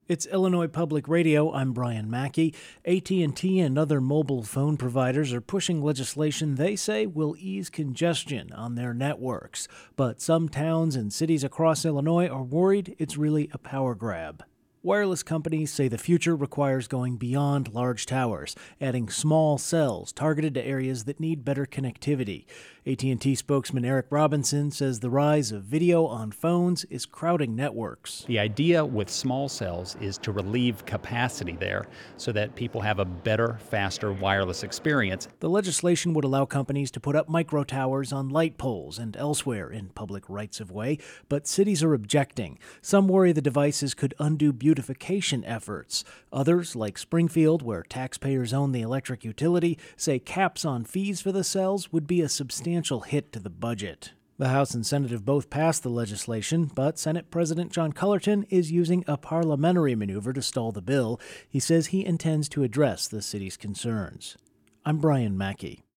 It's Illinois Public Radio. I'm Brian Mackey. AT&T and other mobile phone providers are pushing legislation they say will ease congestion on their networks. But some towns and cities across Illinois are worried it's really a power grab. Wireless companies say the future requires going beyond large towers, adding small cells targeted to areas that need better connectivity. AT&T spokesman Eric Robinson says the rise of video on phones is crowding networks. The idea with small cells is to relieve capacity there so that people have a better, faster wireless experience. The legislation would allow companies to put up micro towers on light poles and elsewhere in public rights-of-way, but cities are objecting. Some worry the devices could undo beautification efforts. Others, like Springfield, where taxpayers own the electric utility, say caps on fees for the cells would be a substantial hit to the budget. The House and Senate have both passed the legislation, but Senate President John Cullerton is using a parliamentary maneuver to stall the bill. He says he intends to address the city's concerns. I'm Brian Mackey.